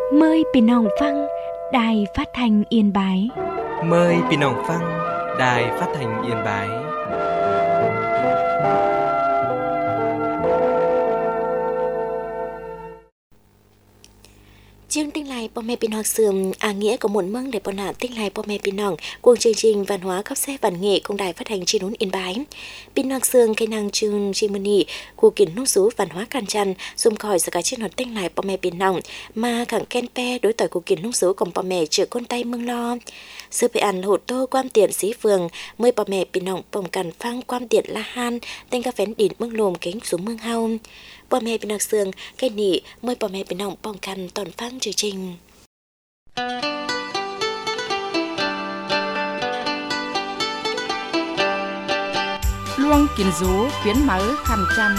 Mờiพี่น้องฟังđài phát thanh Yên Bái. Mời พี่น้องฟัง Đài Phát thanh Yên Bái. Chương tinh lai bố mẹ bình học sườn nghĩa của một mừng để bọn nạn tinh lai bố mẹ bình nòng cuộc chương trình văn hóa cấp xe văn nghệ công đài phát hành trên núi Yên Bái. Bình học sườn cây năng chương trình mân nhị của kiến nông số văn hóa can chăn dùng khỏi sự cả chiến thuật tinh lai bố mẹ bình nòng mà khẳng ken pe đối tỏi của kiến nông số cùng bố mẹ chữa con tay mừng lo. Sư bị ăn hột tô quan tiện sĩ phường mời bố mẹ bình nòng bồng cằn phăng quan tiện la han tên ca phén đỉnh mừng lồm kính xuống mừng hao. Bố mẹ bình học sườn cây nị mời bố mẹ bình nòng bồng cằn toàn phăng chương trình. Luông kiến rú biến mở khăn chăn.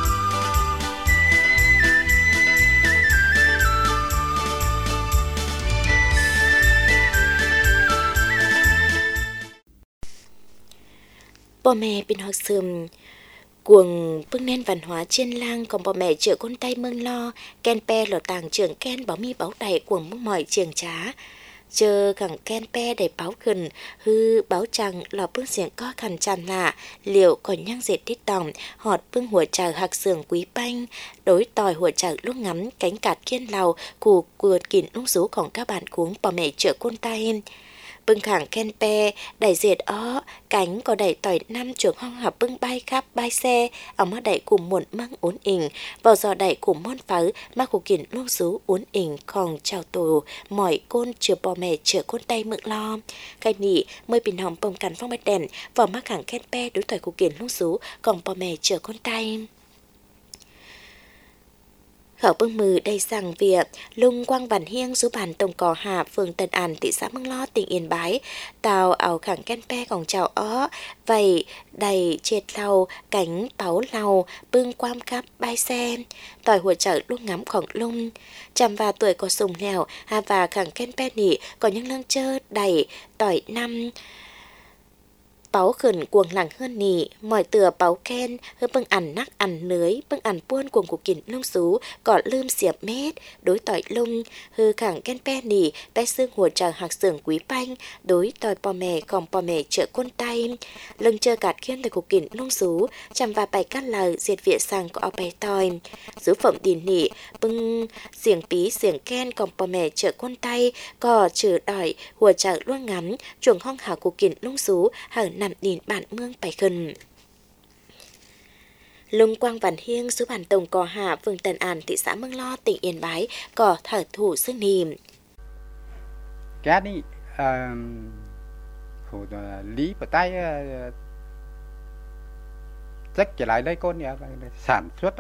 Bố mẹ bình học sườn cuồng bưng nén văn hóa trên lang còn bố mẹ chữa con tay mừng lo ken pe lò tàng trưởng ken báo mi báo đầy cuồng mong mỏi trường trá chờ gẳng ken pe để báo gần hư báo chẳng lò bưng xiềng có khăn chăn lạ liệu còn nhang dệt tít tòng họt bưng hùa chảo hạc sườn quý banh đối tỏi hùa chảo lúc ngắm cánh cạt kiên lầu củ cuột kín nung rúของcác bạn cuống bố mẹ chữa con tay bưng khẳng ken pe đẩy dệt ó cánh có đẩy tỏi năm trường hoang học bưng bay khắp bay xe ở mắt đẩy cùng muộn mang uốn ỉnh vào giò đẩy cùng món pháo mà của kiện luôn rú uốn ỉnh còn chào tổ mỏi côn chừa bò mẹ chừa côn tay mượn lo cái nị mới bình hòm bông cắn phong bạch đèn vào mắt khẳng ken pe đối tỏi của kiện luôn rú còn bò mẹ chừa côn tay. Khẩu bưng mừ đầy rằng việc lung quang bản hiêng số bản tổng cò hạ phường Tân An thị xã Mương Lo tỉnh Yên Bái tàu ảo khẳng ken pe còn chào ó vậy đầy chệt lau cánh báo lau bưng quam khắp bay xe tỏi hùa chợ lúc ngắm khổng lung chăm và tuổi có sùng lèo và khẳng ken pe nỉ có những lăng chơ đầy tỏi năm báo khẩn cuồng lẳng hơn nỉ mọi tựa báo ken hư bưng ăn nắc ăn lưới bưng ăn buôn cuồng của kín lông xú có lơm xiệp mét đối tỏi lung hư khẳng ken pe nỉ tay xương hùa tràng hạc sưởng quý banh đối tỏi bò mẹ còn bò mẹ trợ côn tay lưng chơ cạt khiên tại của kín lông xú chăm và bài cắt lời diệt viện sang có bài tỏi giữ phẩm tiền nỉ bưng xiềng pí xiềng ken còn bò mẹ trợ côn tay có trừ đỏi hùa tràng luôn ngắm chuồng hong hào của kín lông xú hở nằm nhìn bản mương bài khẩn. Lung quang văn hiêng số bản tổng cò hạ phường Tân An thị xã Mương Lo tỉnh Yên Bái có thở thủ sức nìm. Cái đi lý vào tay chắc trở lại đây con nhà sản xuất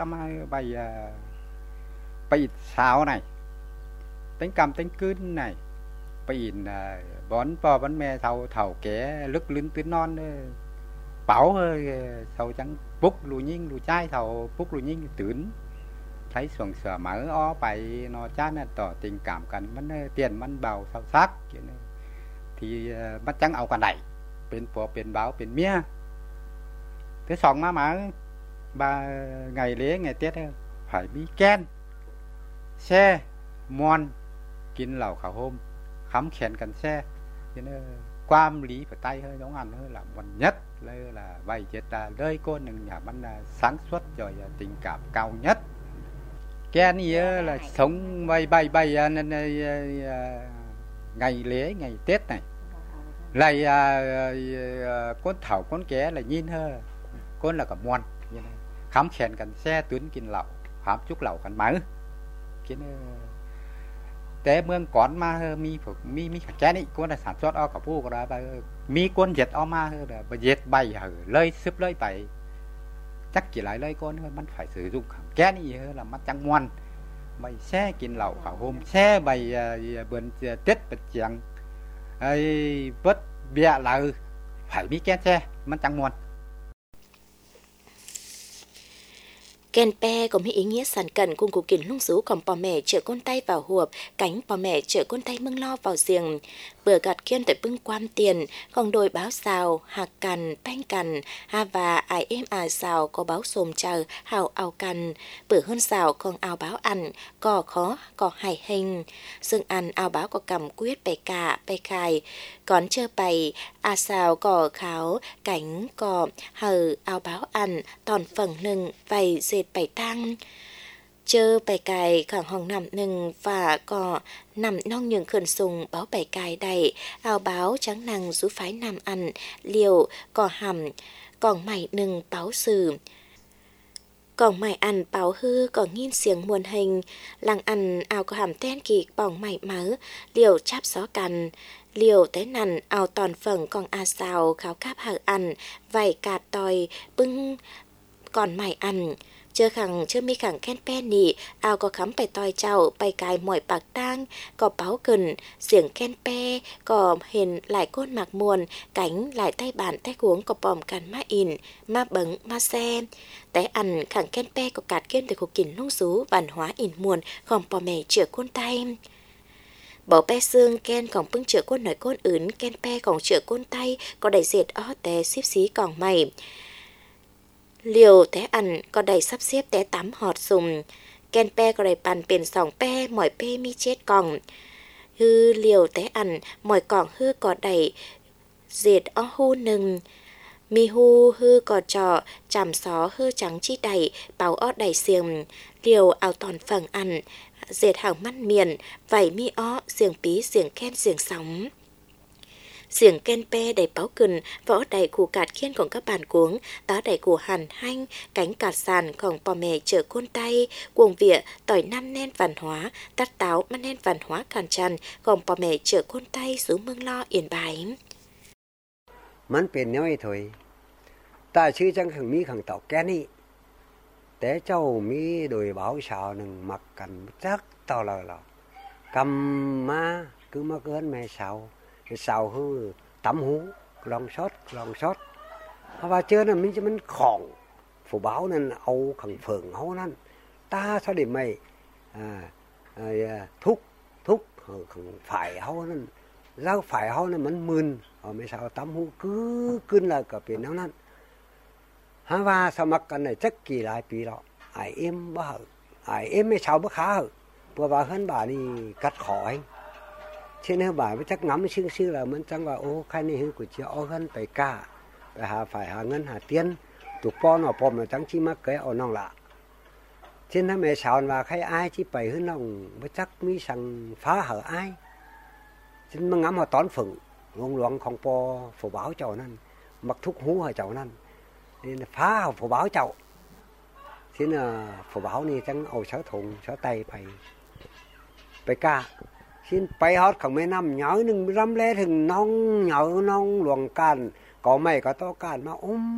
bài sao này tính cầm tính cứng này bài bón po bón me thầu kẻ lức lưng tuyến non bảo thầu chẳng bút lùi nhiên lùi chai thầu bút lùi nhiên tưởng thấy xuồng sờ mở ó bài nó chán là tỏ tình cảm cầnมันtiềnมันเบาsâu sắc thì bắt chẳng ao còn này bên phố bên báo bên mía thế sòng mà 3 ngày lễ ngày Tết phải bí ken xe mon kín lẩu khảo hôm khám khen cần xe cho nên quam lý phải tay hơi giống ăn hơi là một nhất là vay chết là đời con đừng nhà bắn sáng suốt rồi tình cảm cao nhất cái này là sống bay nên ngày lễ ngày Tết này lại con thảo con ké là nhìn hơi con là cả muôn khám khen cần xe tuyến kinh lẩu khám chút lẩu cần máu cái tế mương con mà mi cái này con là sản xuất ở cả phố đó mi con dệt ở mà là dệt bay hở lơi xếp lơi bay chắc chỉ lại lơi con hơn,มันphải sử dụng cái này là mắt trắng ngoan bay xe kinh lẩu cả hôm xe bay vườn Tết bật chẳng vớt bịa là phải mi cái xe mắt trắng ngoan. Ken pe có mấy ý nghĩa sản cận cùng cụ kiến lung rú còn bỏ mẹ chở con tay vào hộp, cánh bỏ mẹ chở con tay mưng lo vào giềng. Bữa gạt kiên tại bưng quan tiền, còn đôi báo xào, hạc cằn, banh cằn, ha và ai êm xào có báo xồm chờ, hào ào cằn. Bữa hơn xào còn ào báo ăn, có khó, có hài hình. Dương ăn ào báo có cầm quyết bày cả, bày khai. Còn chơ bày, xào có kháo, cánh có hờ áo báo ăn, toàn phần nừng, vầy dệt bày tăng. Chơ bày cài khoảng hồng nằm nừng và có nằm non nhường khẩn sùng báo bày cài đầy, áo báo trắng năng rú phái nằm ăn, liều, có hầm, còn mày nừng báo sử. Còn mày ăn báo hư còn nghiên xiềng muôn hình, lăng ăn áo có hàm ten kỳ bỏng mày mớ, liều cháp gió cằn. Liều tới nằn áo toàn phần còn xào kháo cáp hở ăn, vảy cạt tòi bưng còn mày ăn. Chơ khẳng chơ mi khẳng khen pe nị, áo có khắm bày tòi chào, bày cài mỏi bạc tang, có báo cần, xiềng khen pe, có hình lại côn mạc muôn, cánh lại tay bàn tay cuống có bòm càn má in, má bấng, má xe. Té ăn khẳng khen pe có cạt kiên từ khổ kỉnh lung rú, văn hóa in muôn, còn bò mẹ chữa côn tay. Bỏ pe xương ken còn bưng chữa côn nổi côn ướn, ken pe còn chữa côn tay, có đầy dệt ó té xíp xí còn mày. Liều té ăn có đầy sắp xếp té tắm họt sùng, ken pe có đầy bàn biển sòng pe, mỏi pe mi chết còn. Hư liều té ăn, mỏi còn hư có đầy dệt ó hu nừng. Mi hu hư có trò, chàm xó hư trắng chi đầy, báo ó đầy xiềng. Liều áo toàn phần ăn, dệt hàng mắt miền, vảy mi ó, xiềng pí, xiềng khen, xiềng sóng. Xiềng ken pe đầy báo cừn, võ đầy củ cạt khiên còn các bàn cuống, tá đầy củ hàn hanh, cánh cạt sàn còn bò mè chở côn tay, cuồng vịa, tỏi năm nen văn hóa, tát táo mắt nen văn hóa càn tràn, còn bò mè chở côn tay xuống mương lo yên bái. มันเป็นน้อยถอยตาชื่อจังขังมีขังตอกแกนี่แต่เจ้ามีโดยบ่าวสาวหนึ่งมักกันจักต่อเลยหรอกำมาcứมาเกินแม่สาวคือตำหูลองช็อตเพราะว่าเจอน่ะมันของผู้บ่าวนั่นเอาขังเฟิงเฮานั่นตาเขาได้ไม่ทุกขังฝ่ายเฮานั่นแล้วฝ่ายเฮานั่นมันมึนเอาไม่สาวตำหูcứขึ้นแล้วก็เป็นแนวนั้นหาว่าสมัครกันได้จักกี่หลายปีแล้วไอ้เอ็มบ่เหอะไอ้เอ็มไม่สาวบ่ขาเหอะเพราะว่าเฮือนบ่านี่กัดขอเองเช่นเฮือนบ่าไปจักงำซื่อๆแล้วมันจังว่าโอ้ใครนี่ฮือกูสิเอาเฮือนไปกล้าไปหาฝ่ายหาเงินหาเตียนตุกป้อนเอาพร้อมจังสิมาเกยเอาน้องละเช่นถ้าแม่สาวว่าใครอายสิไปเฮือนน้องบ่จักมีสั่งฟ้าเหอะอายฉันมางำเอาตอนฝึกหลวงของปอผู้บ่าวเจ้านั่นมักทุกหูให้เจ้านั่นนี่ฟ้าผู้บ่าวเจ้าxinผู้บ่าวนี่จังเอาเสาถุงเสาไตไปกล้าxinไปฮอดของแม่น้ำเหยาหนึ่งรำแลถึงน้องเหยาน้องหลวงกันก็ไม่ก็ต้องการมา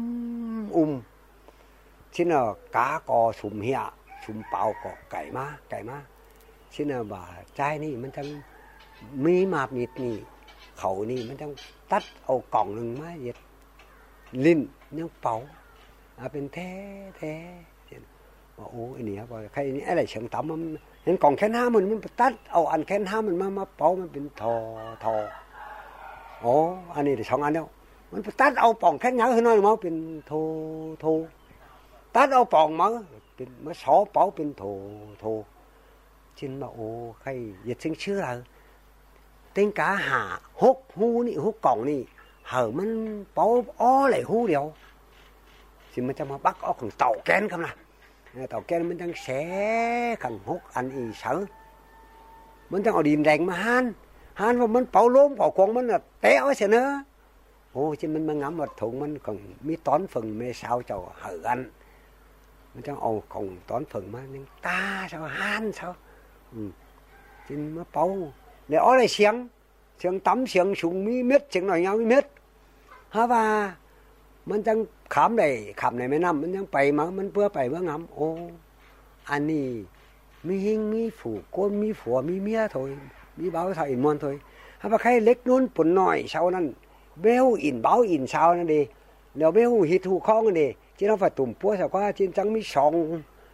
xinกากอสุ่มเหี่ยสุ่มเปล่าก็ไก่มาxinบ่าใจนี่มันจังมีมามีนี่เขานี่มันจังตัดเอากล่องหนึ่งมาเย็ดลิ้นยังเป่าเป็นแท้โอ้ไอ้นี่ครับใครนี่อะไรเฉียงต่ำมันเห็นกล่องแค่ห้ามันตัดเอาอันแค่ห้ามันมาเป่ามันเป็นทอโอ้อันนี้ได้สองอันแล้วมันตัดเอาป่องแค่เงาขึ้นน้อยมั้งเป็นโทตัดเอาป่องมั้งเป็นมาสอเป่าเป็นโทชินมาโอ้ใครเหยียดซึ่งเชื่อเลยtính cả hà hút huนี่hútกล่องนี่เหอมันเป่าอ้อไหลหูเดียวสิมันจะมาบักอ้อของเต่าแกนครับนะเต่าแกนมันจังแสขังฮกอันอีเสือมันจังเอาดินแดงมาหันว่ามันเป่าล้มเป่ากองมันน่ะเตะเอาเสียเนอะโอ้จิมันมางำวัดถุงมันcònมีตอนphần mê sao cho hở anhมันจังเอาของตอนphầnมาnhưng ta sao han saoจิมันเป่าđể ở đây xiềng tắm xiềng súng mi miết xiềng nói nhau mi miết hả vàมันจังขามในแม่น้ำมันจังไปมามันเพื่อไปเพื่องำโอ้อันนี้มีหิงมีฝูก้นมีผัวมีเมียถอยมีเบาถอยอินมวนถอยhả vàใครเล็กนู้นปุ่นหน่อยเช้านั้นเบลอินเบาอินเช้านั่นดีแล้วเบลหิดหูคล้องนั่นดีที่เราphảiตุ่มปัวสักว่าที่จังมีสอง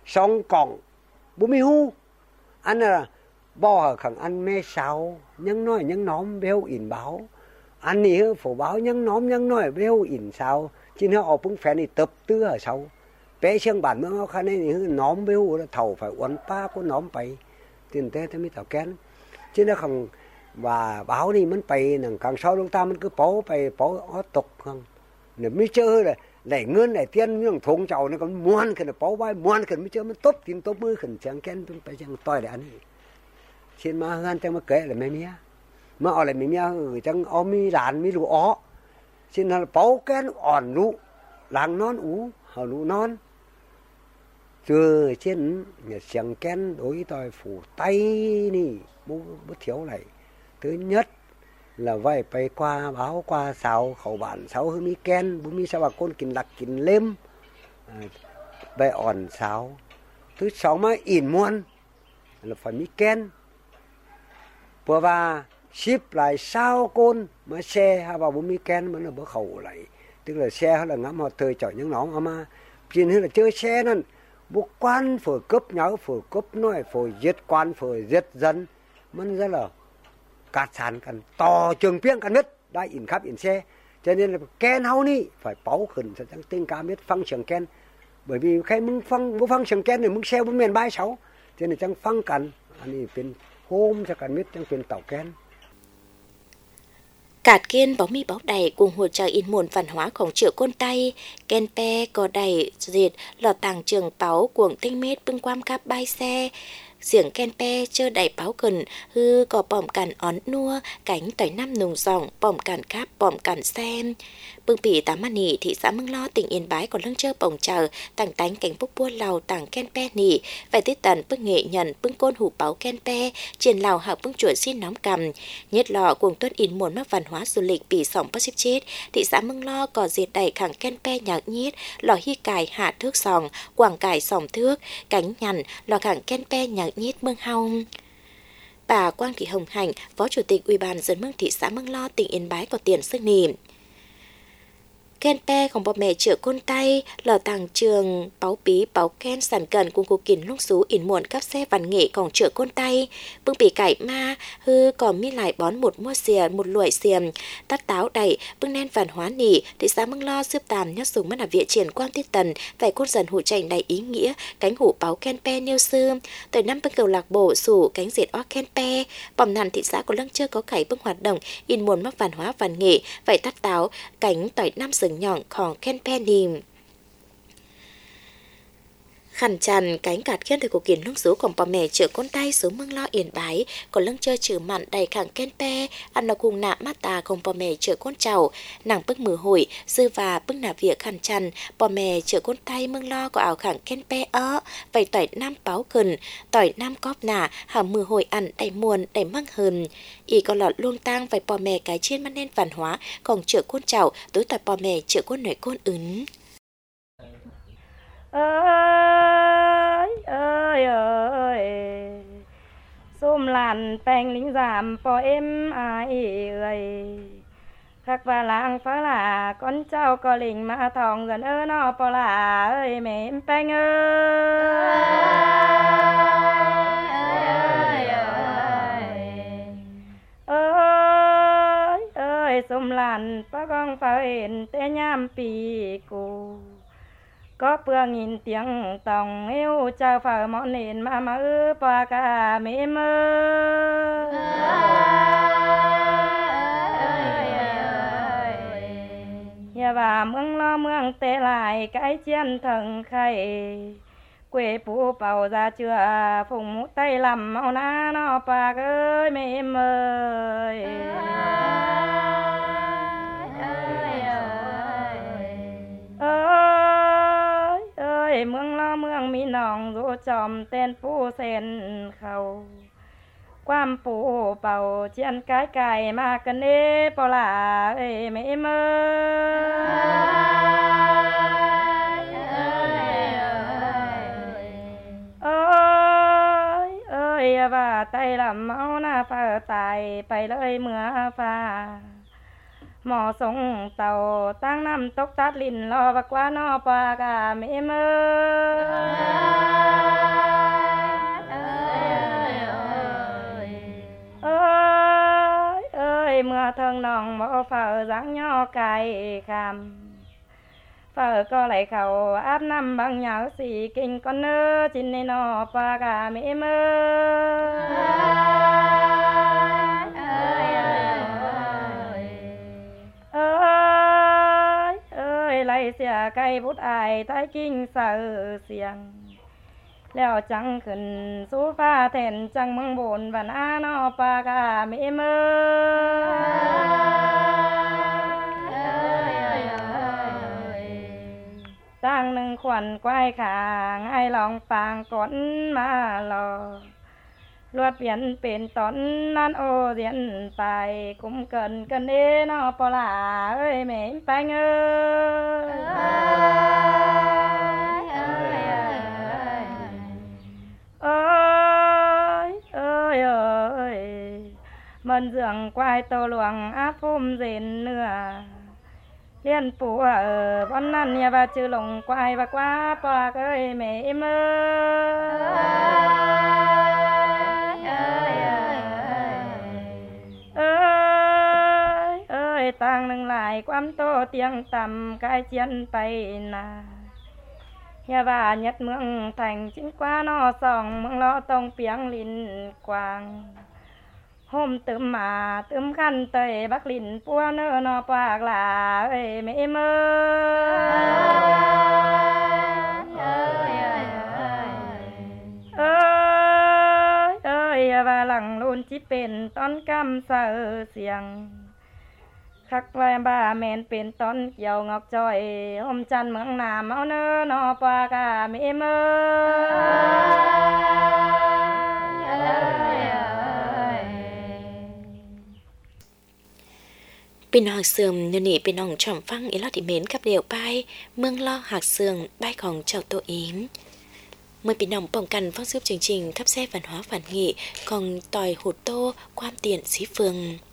song còng bố mi hu anh là bo khẳng ăn mê sao nhăng nói nhăng nóm béo ỉn báo anh đi phổ báo nhăng nóm nhăng nói béo ỉn sao chứ nó ở cũng phải đi tập tư ở sau bé xương bản mới khá nên thì nóm béo thầu phải uốn pa có nóm bay tiền thế mới thảo kén chứ nó không và báo đi mình bay nằng càng sau chúng ta mình cứ bó bay bó ó tục không để mới chơi là để ngân để tiền nhưng thùng chậu nó còn muôn cái là bó bay muôn cái mới chơi mình tốt tiền tốt mới khẩn chẳng kén chúng phải chẳng toi để ăn xin mà hơn chẳng mà kể là mấy mía mà ở lại mấy mía chẳng ó mi đàn mi lũ ó xin là bó kén ỏn lũ làng non ú hở lũ non chưa trên nhà chẳng kén đối tôi phủ tay nè bố thiếu này thứ nhất là vậy phải qua báo qua sáu khẩu bản sáu hương mi ken bố mi sao bà con kín đặc kín lêm vậy ỏn sáu thứ sáu mà ỉn muôn là phải mi ken vừa và ship lại sao con mà xe hay vào bố mi ken mà nó bữa khẩu lại tức là xe hay là ngắm họ thời chọn những nón mà chuyện là chơi xe nên bố quan phở cấp nhau phở cấp nói phở giết quan phở giết dânมันrất là cát sàn cần to trường piếng cần nứt đã ỉn khắp ỉn xe cho nên là ken hau ni phải báo khẩn sẽ chẳng tinh ca biết phăng trường ken bởi vì khiมึงphăng trường ken thìมึงxe bún miền bay sáu cho nên chẳng phăng cần anh ấyเป็นhôm cho cần biết chẳngเป็นtàu ken Cạt kiên bóng mi bóng đầy cùng hỗ trợ in muôn văn hóaของtriệu côn tay ken pe có đầy diệt lò tàng trường báo cuồng tinh mết bưng quam cáp bay xe xiềng ken pe chơ đầy báo cần hư có bòm cản ón nua cánh tỏi năm nùng dòng bòm cản cáp bòm cản xem bưng bỉ tám man nỉ thị xã Mương Lo tỉnh Yên Bái có lưng chơ bồng chờ tàng tánh cánh bốc bua lào tàng ken pe nỉ phải tiết tần bưng nghệ nhận bưng côn hủ báo ken pe trên lào hạ bưng chuột xin nóm cầm nhất lò cuồng tuân in muôn mắc văn hóa du lịch bỉ sòng bác xếp chết thị xã Mương Lo có diệt đầy khẳng ken pe nhạc nhiết lò hy cài hạ thước sòng quảng cài sòng thước cánh nhằn lò khẳng ken pe nhạc nhiết Mương Hồng. Bà Quang Thị Hồng Hạnh, Phó Chủ tịch Ủy ban dân Mương thị xã Mương Lo tỉnh Yên Bái có tiền sức nỉ. Ken peของบ่แม่เจือก้นใต้หล่อต่างเจืองเป๋าปีเป๋าแค้นสันเกินกุงกูกินลูกสูอินม่วนกับแซ่วันnghệของเจือก้นใต้ปึ้งปีไก่มาฮือก่อมีหลายบอนหมุดมั่วเสียหมุดลวยเสียมตัดเต้าใดปึ้งแน่นvăn hóa nỉ thị xã Mương Lo xếp tàm nhất dùng mất là viện triển Quang Tiết Tần phải côn dần hủ chành đầy ý nghĩa cánh hủ báo ken pe nêu sư tới năm bưng cầu lạc bổ sủ cánh diệt ó ken pe bòm nàn thị xã của lăng chưa có khải bưng hoạt động in muôn mắc văn hóa văn nghệ vậy tắt táo cánh tỏi năm rừng nhọnของเคนแพนิมขันจันcánh cạt kiên thời của kiến lung sốของป่อแม่เจือก้นใต้số Mương Lo Yên Bái còn lưng chơi trừ mặn đầy khẳng ken pe ăn nó cùng nạ mát tàของป่อแม่เจือก้นchầu nàng bức mừ hồi dư và bức nạ việcขันจันป่อแม่เจือก้นใต้ Mương Lo có ảo khẳng ken pe ó vậy tỏi nam báo cần tỏi nam cóp nạ hả mừ hồi ăn đầy muôn đầy măng hờn y có lọt luông tang vậyป่อแม่cái chiên mang nên văn hóaของเจือก้นchầu tối tỏiป่อแม่เจือก้นnổi côn ứng ơi ơi ơi xôm làn bèn lính giảm po em ai ơi khắc và làng phá là con cháu có lính mà thòng gần ơ nó po là ơi mẹ em bèn ơi xôm làn phá con phá hiện té nhám pì cô có bữa nghìn tiếng tòng yêu chào phở món nền mà ư pa ca mê mơ nhà bà Mương Lo mương tê lại cái chiến thần khay quê phụ bầu ra chưa phùng mũ tay làm màu na nó pa ơi mê mơ Mương Loเมืองมีหนองรูจอมเต้นปูเส้นเขาความปูเป่าเจียนไก่ไก่มากันเน่ปลาเอ้ไม่เมื่อว่าไตลำเมาหน้าฟ้าตายไปเลยเมื่อฟ้าหมอส่งเต่าตั้งน้ำตกตัดลิ้นรอบักว่าน้อปากาไม่เมื่อ thân nòng bỏ phở dáng nho cài kham phở có lại khẩu áp năm bằng nháo xì kinh con nơ chín nên nó pa cả mẹ mơ ơi lại xìa cây bút ai thái kinh sợ xiềngแล้วจังขึ้นสู้ฟ้าแทนจังเมืองบนบ้านอาณอปากาเมเมตั้งหนึ่งขวัญควายขางให้ลองปางก่อนมาลอลวดเปลี่ยนเป็นตอนนั้นโอเดียนไปคุ้มเกินกันเด้นอปลาเอ้ยแม่ไปเงmình dường quay tô luồng áp phum rền nửa liên phủ ở bọn năn nhà và chữ lồng quay và qua bò ơi mẹ em ơi tăng nâng lại quam tô tiếng tầm cái chân bay nà nhà và nhất mương thành chính qua nó sòng mương lo tông piang lìn quang hôm tưm mà tưm khăn tây bắc lìn pua nơ nó bạc là ơi mẹ mơ ơi và lằng luôn chỉเป็นต้นกำเสือเสียงคักไว้บ้าแมนเป็นต้นเกี่ยวงอกจอยห่มจันเมืองนามเอาเนอนอปากาเมเมพี่น้องเสื่อมเดี๋ยวนี้พี่น้องชมฟังอีลอดที่เมนกับเดี่ยวไปเมืองล่อหักเสื่องใบของเจ้าตัวเองเมื่อพี่น้องป้องกันฟังซึบจริงๆทับแซ่ฝันhóaฝันnghị còn tòi hụt tôความเตียนสีเฟือง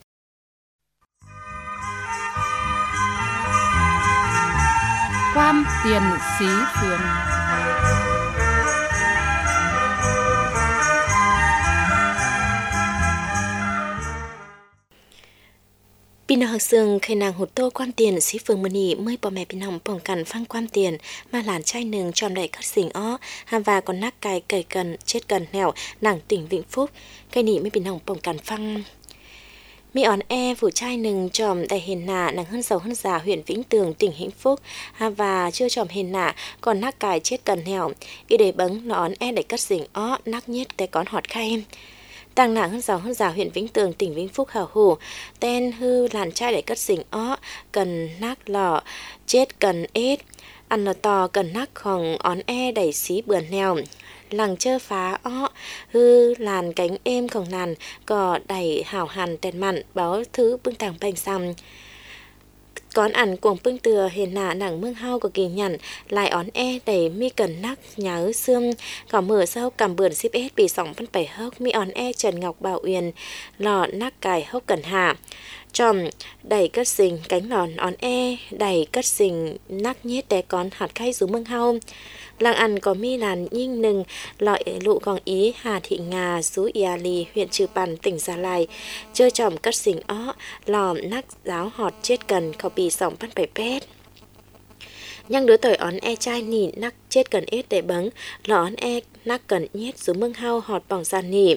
ความเตียนสีเฟืองพี่น้องเสืองเคยนางหุดโต้ความเตียนสีเฟืองมณีเมื่อพ่อแม่พี่น้องป้องกันฟังความเตียนมาหลานชายหนึ่งจอมได้คัดสิ่งอ้อหามว่าก่อนนักกายเกยกันเช็ดกันแนวหนังติ่งวิงฟุกใครหนีไม่พี่น้องป้องกันฟังมีอ่อนแอผู้ชายหนึ่งจอมได้เห็นหน้าหนังขึ้นเสาขึ้นสาhuyện Vĩnh Tường tỉnh Hạnh Phúcหามว่าเชื่อจอมเห็นหน้าก่อนนักกายเช็ดกันแนวอีเดบังนอนแอได้คัดสิ่งอ้อนักเย็ดแต่ก่อนหอดไข่ต่างหนังhơn giàu huyện Vĩnh Tường tỉnh Vĩnh Phúc hào hủ tên hư làn trai để cất xỉnh ó cần nát lọ chết cần ết ăn lò to cần nátของón e đẩy xí bườn nèo lằng chơ phá ó hư làn cánh êmของnàn cò đẩy hảo hàn tèn mặn báo thứ bưng tàng bành xăm con ăn cuồng bưng từa hiền nạ nặng mương hao của kỳ nhận lại ón e đẩy mi cần nắc nhớ xương cỏ mở sau cầm bườn ship s bị sóng phân bảy hốc mi ón e Trần Ngọc Bảo Uyên lọ nắc cài hốc cần hạ chòm đẩy cất xình cánh lòn ón e đẩy cất xình nắc nhét đè con hạt khay xuống mương hao làng ăn có mi làn nhinh nừng lọi lụ gòng ý Hà Thị Ngà xú Ia Lì huyện Trừ Pàn tỉnh Gia Lai chơi chòm cất xình ó lòm nắc giáo họt chết cần khẩu bì sòng phân bảy pét nhang đứa tuổi ón e trai nỉ nắc chết cần ết để bấng lọ ón e nắc cần nhét xuống mương hao họt bỏng gian nỉ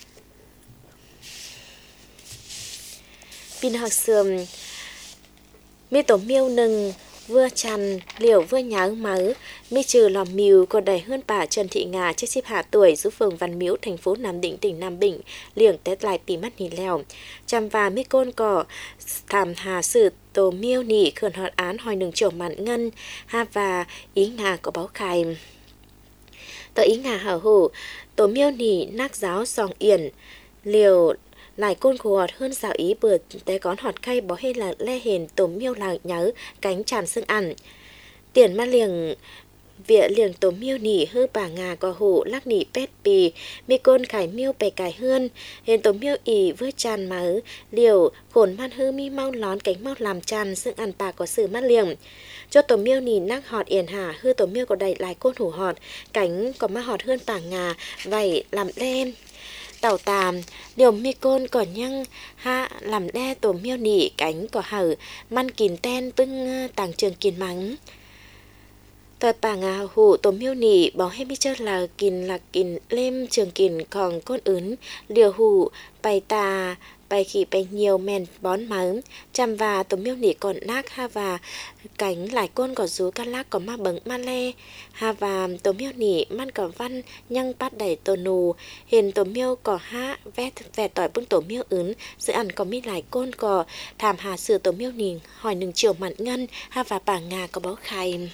pin học sườm mi tổ miêu nừng vừa chăn liều vừa nháo máu mi trừ lòm mìu còn đầy hơn bà Trần Thị Ngà chết xếp hạ tuổi giúp phường Văn Miếu thành phố Nam Định tỉnh Nam Bình liềng tết lại pì mắt nỉ lèo chăm và mi côn cỏ thảm hà sự tổ miêu nỉ khẩn hoạt án hỏi nừng trổ mặn ngân ha và ý ngà có báo khai tờ ý ngà hảo hủ tổ miêu nỉ nác giáo sòng yển liều lại côn khổ hơn dạo ý bừa té con họt khay bó hay là le hền tốm miêu là nhớ cánh tràn xương ăn tiền ma liềng vịa liềng tốm miêu nỉ hư bà ngà có hủ lắc nỉ pét pì mi côn khải miêu bè cải hơn hền tốm miêu ỉ với tràn máu liều khổn man hư mi mau lón cánh mau làm tràn xương ăn bà có sự mắt liềng cho tốm miêu nỉ nắc họt yển hà hư tốm miêu có đầy lại côn hủ họt cánh có ma họt hơn bà ngà vậy làm lem tàu tàm liều mi côn còn nhăng ha làm đe tổ miêu nỉ cánh có hở man kín ten bưng tàng trường kín mắng tòa bà ngà hủ tổ miêu nỉ bỏ hay mi chơi là kín lêm trường kín còn côn ướn liều hủ bày tà bày khỉ bày nhiều men bón mắng chăm và tổ miêu nỉ còn nác ha và cánh lại côn có rú ca lác có ma bấng ma le ha và tổ miêu nỉ man có văn nhăng bát đẩy tổ nù hiện tổ miêu có ha vẽ tỏi bưng tổ miêu ướn sự ăn có mi lại côn có thảm hà sự tổ miêu nỉ hỏi nừng chiều mặn ngân ha và bà ngà có báo khay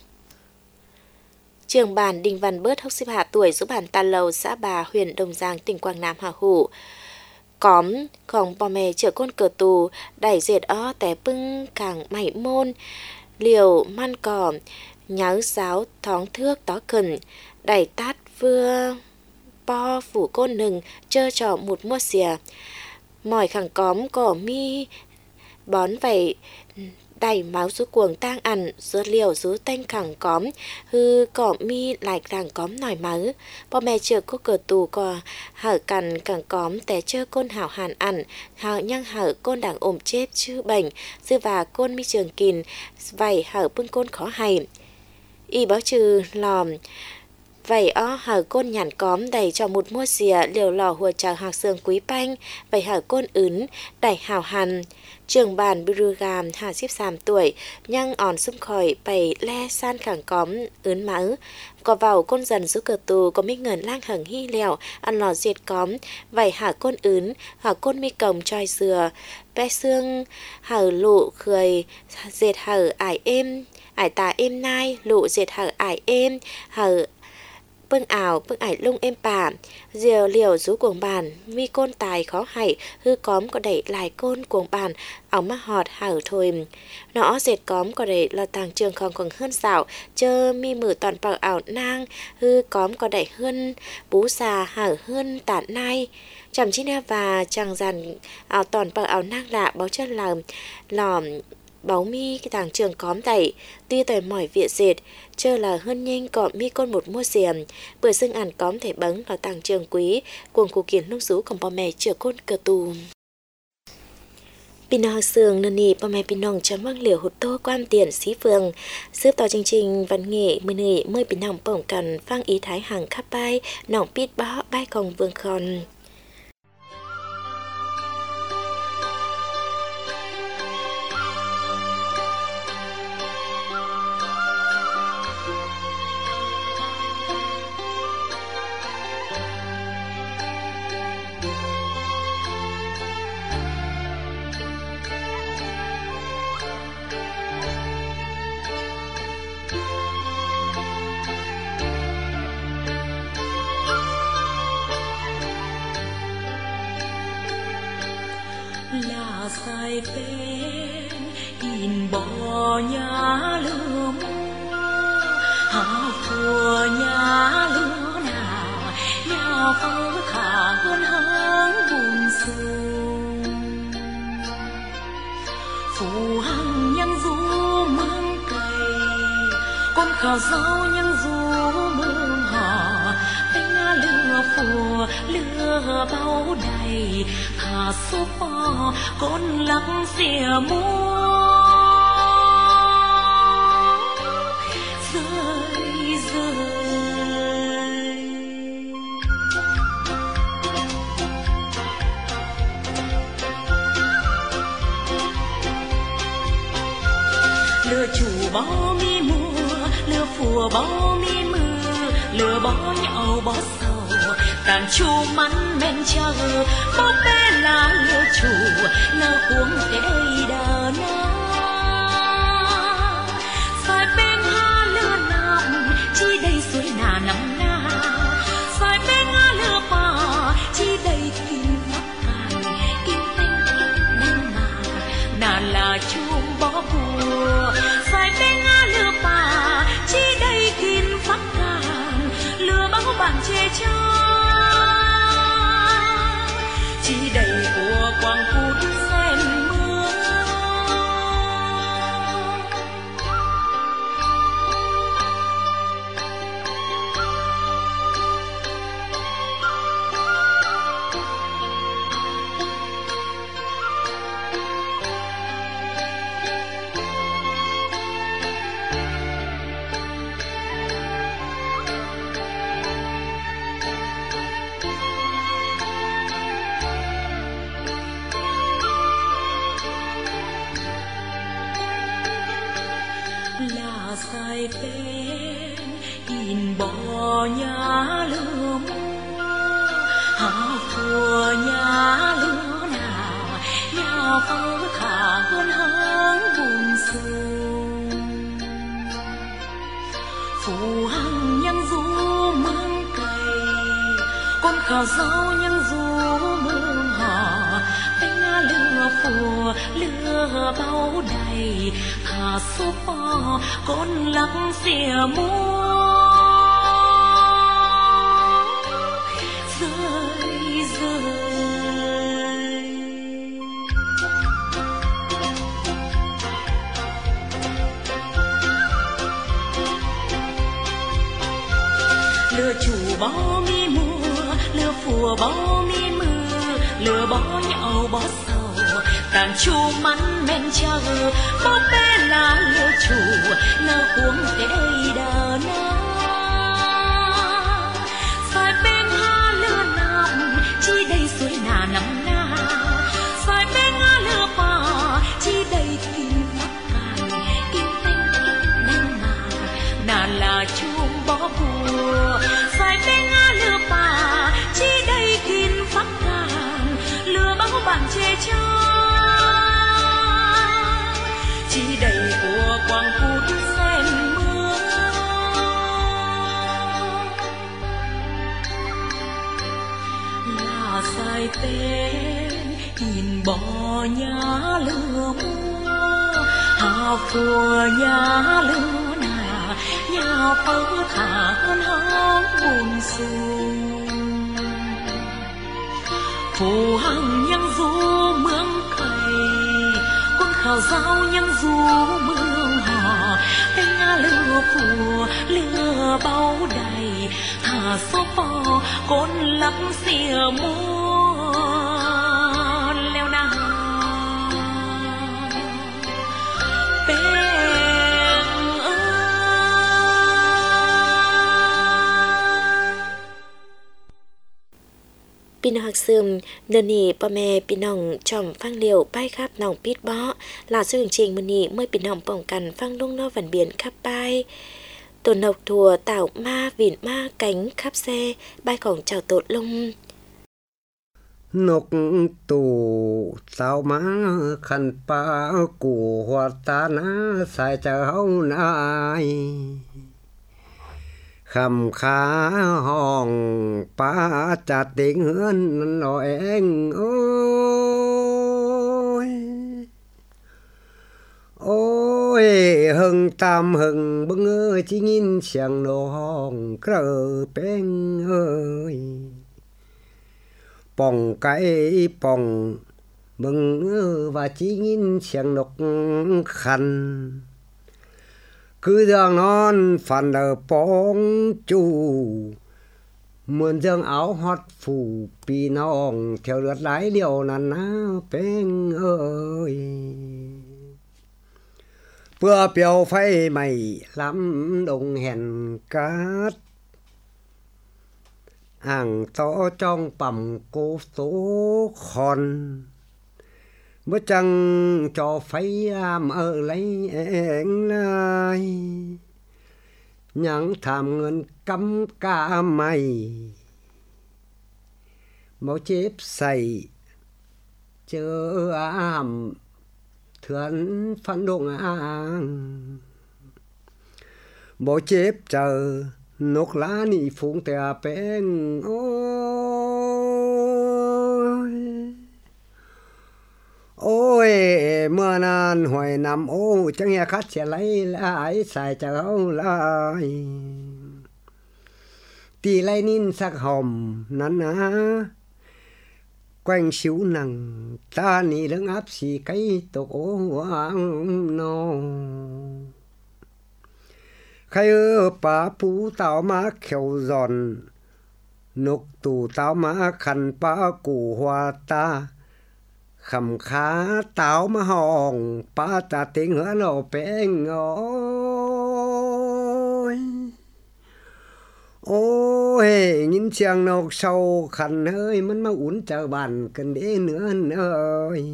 trường bản Đình Văn Bớt 62 tuổi giúp bản Tà Lầu xã Bà huyện Đồng Giang tỉnh Quảng Nam Hà Hủ cómของbò mè chở con cờ tù đẩy dệt ó té bưng càng mảy môn liều man cỏ nháo giáo thóng thước tó cần đẩy tát vừa po phủ côn nừng chơ trò một mua xìa mỏi khẳng cóm cỏ mi bón vậy đẩy máu rú cuồng tang ăn rú liều rú tanh khẳng cóm hư cỏ mi lại càng cóm nổi máu bò mẹ chở cô cờ tù có hở cằn càng cóm té chơ côn hảo hàn ăn hảo nhăng hở côn đảng ôm chết chứ bệnh dư và côn mi trường kìn vậy hở bưng côn khó hay y báo trừ lòm vậy ó hở côn nhàn cóm đẩy cho một mua xìa liều lò hùa chào hạc xương quý banh vậy hở côn ướn đẩy hảo hàn trường bàn Brugam 23 tuổi nhăng òn xung khỏi bày le san khẳng cóm ướn máu có vào côn dần rú cờ tù có mấy ngần lang hằng hy lèo ăn lò diệt cóm vậy hả côn ướn hả côn mi cồng tròi dừa bé xương hở lụ khơi dệt hở ải êm ải tà êm nai lụ dệt hở ải êm hở bưng ải lung êm bà diều liều rú cuồng bàn mi côn tài khó hảy hư cóm có đẩy lại côn cuồng bàn áo mắt họt hở thôi nó dệt cóm có đẩy là tàng trường còn còn hơn xảo chơ mi mở toàn bảo ảo nang hư cóm có đẩy hơn bú xà hở hơn tản nai chậm chi nè và chàng dàn ảo toàn bảo ảo nang lạ báo chân làm lòm báo mi cái tàng trường cóm đẩy tuy tỏi mỏi viện dệt chơ là hơn nhanh cọ mi côn một mua xiềm bữa xưng ăn cóm thể bấng là tàng trường quý cuồng cụ kiến nông sú còn bò mè chữa côn cờ tù Pino sương nân nì bò mè pinong chấm vang liều hụt tô quan tiền xí phường xếp tỏ chương trình văn nghệ mười pinong bổng cần phang ý thái hàng khắp bay nòng pít bó bay còn vương khòn là sai bên in bò nhà lửa mua hào thua nhà lửa nào nhà phơ khả hơn háng buồn sung phù hằng nhân du mương cây con khảo rau nhân du mương họ tiếng lửa phù lửa bao đầy hà số bò con lắc xìa mua rơi rơi lừa chủ bao mi mùa lừa phùa bao mi mưa lừa bó nhậu bó sầu tàn chu mắn men chờ bó bé là lừa chủ lừa cuống cái đây đờ na phải bên ha lừa nằm chi đây suối nà nằm na phải bên ha lừa bà chi đây kim bắc cài kim tinh đang nà là chuông bó bùa phải bên ha lừa bà chi đây kim bắc cài lừa bao bạn chê cha chi đầy của quang phút xem mưa bò nhà lửa mua hào thua nhà lửa nào nhà phơ thả hơn háng buồn sương phù hằng nhân du mương cày con khảo rau nhân du mương họ bánh lửa phù lửa bao đầy thả số bò con lắc xìa mua rơi rơi lửa chủ bao mi mùa lửa phùa bao mi mưa lửa bao nhậu bao sầu tàn chu mắn men chờ bao bé là lửa chủ lửa cuống tê đà na sai bên ha lửa nằm chi đây suối nà nằm na sai bên ha lửa pa chi đây kim phát cài kim tinh đang nà là chuông bó bùa sai bên ha lửa pa chi đây kim phát cài lửa bao bàn chê cha chi đầy của quang phút sen mưa là sai tên nhìn bò nhà lửa mua hào phùa nhà lửa nà nhà phơ thả hơn hóng buồn sương phù hằng nhân du mương cày con khảo rau nhân du mương họ bánh lửa phù lửa bao đầy thả số bò con lắc xìa mua leo na พี่น้องซึมเดินนี่พ่อแม่พี่น้องจอมฟังเลียวป้ายครับน้องปิดเบาะหลาซึ่งจริงมื้อนี้เมื่อพี่น้องป้องกันฟังลุงนอกวันเบียนครับป้ายตัวนกถั่วเต่ามาวินมาcánhครับแซ่ใบของเจ้าโตดลงนกตู่สาวมาขันปากูหัวตานาใส่เจ้าหนายคำขาห้องป้าจัดติงเฮือนหน่อยเองโอ้ยโอ้ยหึงตามหึงบึงเอ้ยที่ยินเสียงโนห้องเกลอเป็นเอ้ยป่องไก่ป่องบึงเอ้ยว่าที่ยินเสียงนกขันcứ đang non phản ở bóng chủ mượn dương áo hót phủ pi nong theo lượt lái điều nàn ná bên ơi vừa biểu phay mày lắm đồng hèn cát hàng to trong bầm cô số khòn bữa chăng cho phải ở lấy em lại nhắn tham ngân cắm cả mày máu chép say chớ ám thuyền phản động ang máu chép chờ nốt lá nị phụng tè bên ôi mưa nan hoài nằm ô chẳng nghe khách sẽ lấy lại xài cháu lại tì lấy nín sắc hòm nắn á quanh xíu nằng ta nị lưng áp xì cái tục ố hoang nô khai ơ bà phú tao má khều giòn nục tù tao má khăn bà củ hoa ta khẩm khá táo mà hòn ba ta tiếng hứa nổ bên ôi ôi nhìn chàng nọc sâu khăn hơi mất mà uốn chờ bàn cần đế nữa ơi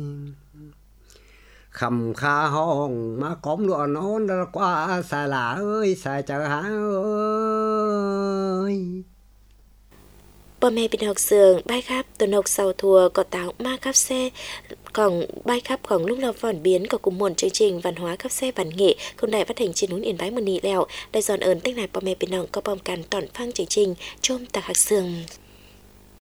khẩm khá hòn mà cóm đùa nó qua xài lạ ơi xài chờ há ơi ơi. Bố mẹ bên học sường bài khắp tuần học sau thùa có táo ma khắp xe còn bài khắp còn lúc nào phòn biến có cùng một chương trình văn hóa khắp xe văn nghệ không đại phát hành trên núi Yên Bái một nị lẹo đại giòn ơn tích này bố mẹ bên học có bom càn tỏn phăng chương trình chôm tạc hạc sường.